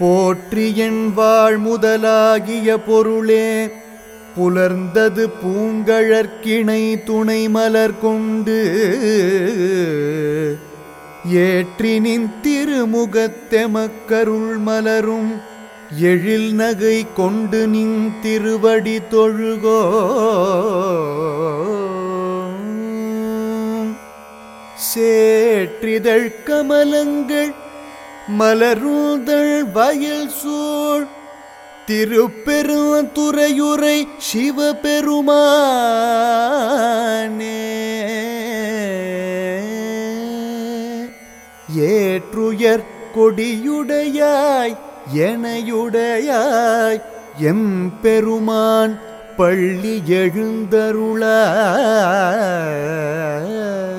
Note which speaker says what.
Speaker 1: போற்றியன் வாழ் முதலாகிய பொருளே புலர்ந்தது பூங்கழற்கிணை துணை மலர் கொண்டு ஏற்றி நின் திருமுகத்தெமக்கருள் மலரும் எழில் நகை கொண்டு நின் திருவடி தொழுகோ சேற்றிதழ் கமலங்கள் மலருதழ் வயல் சூழ் திருப்பெருந்துறையுரை சிவபெருமானே ஏற்றுயர் கொடியுடையாய் எனையுடையாய் எம்பெருமான் பள்ளி எழுந்தருளாய்.